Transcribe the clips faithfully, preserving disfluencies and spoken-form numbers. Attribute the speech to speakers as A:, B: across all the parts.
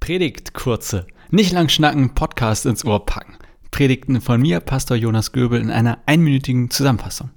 A: Predigt kurze, nicht lang schnacken, Podcast ins Ohr packen. Predigten von mir, Pastor Jonas Göbel, in einer einminütigen Zusammenfassung.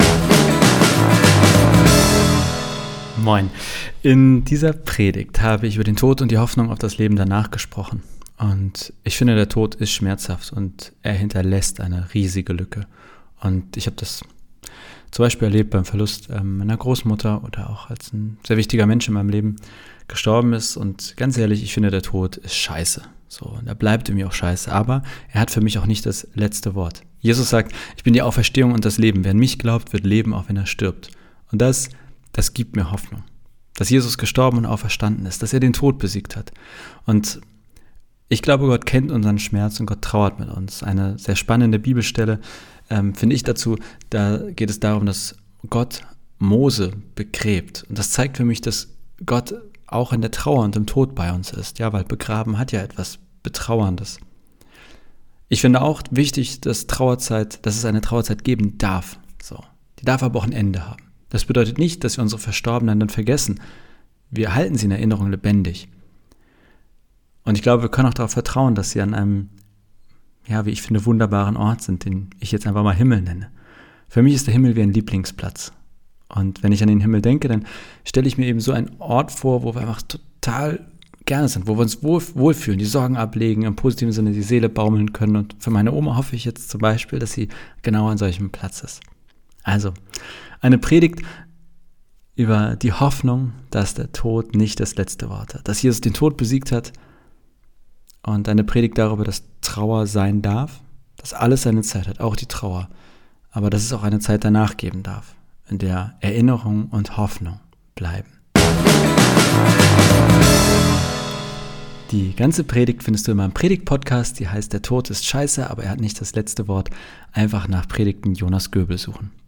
A: Moin. In dieser Predigt habe ich über den Tod und die Hoffnung auf das Leben danach gesprochen. Und ich finde, der Tod ist schmerzhaft und er hinterlässt eine riesige Lücke. Und ich habe das zum Beispiel erlebt beim Verlust ähm, meiner Großmutter oder auch als ein sehr wichtiger Mensch in meinem Leben gestorben ist. Und ganz ehrlich, ich finde, der Tod ist scheiße. So, und er bleibt irgendwie auch scheiße. Aber er hat für mich auch nicht das letzte Wort. Jesus sagt, ich bin die Auferstehung und das Leben. Wer an mich glaubt, wird leben, auch wenn er stirbt. Und das, das gibt mir Hoffnung. Dass Jesus gestorben und auferstanden ist, dass er den Tod besiegt hat. Und ich glaube, Gott kennt unseren Schmerz und Gott trauert mit uns. Eine sehr spannende Bibelstelle ähm, finde ich dazu, da geht es darum, dass Gott Mose begräbt. Und das zeigt für mich, dass Gott auch in der Trauer und im Tod bei uns ist. Ja, weil begraben hat ja etwas Betrauerndes. Ich finde auch wichtig, dass Trauerzeit, dass es eine Trauerzeit geben darf. So. Die darf aber auch ein Ende haben. Das bedeutet nicht, dass wir unsere Verstorbenen dann vergessen. Wir halten sie in Erinnerung lebendig. Und ich glaube, wir können auch darauf vertrauen, dass sie an einem, ja, wie ich finde, wunderbaren Ort sind, den ich jetzt einfach mal Himmel nenne. Für mich ist der Himmel wie ein Lieblingsplatz. Und wenn ich an den Himmel denke, dann stelle ich mir eben so einen Ort vor, wo wir einfach total gerne sind, wo wir uns wohl, wohlfühlen, die Sorgen ablegen, im positiven Sinne die Seele baumeln können. Und für meine Oma hoffe ich jetzt zum Beispiel, dass sie genau an solchem Platz ist. Also, eine Predigt über die Hoffnung, dass der Tod nicht das letzte Wort hat, dass Jesus den Tod besiegt hat. Und eine Predigt darüber, dass Trauer sein darf, dass alles seine Zeit hat, auch die Trauer. Aber dass es auch eine Zeit danach geben darf, in der Erinnerung und Hoffnung bleiben. Die ganze Predigt findest du in meinem Predigt-Podcast, die heißt Der Tod ist scheiße, aber er hat nicht das letzte Wort. Einfach nach Predigten Jonas Göbel suchen.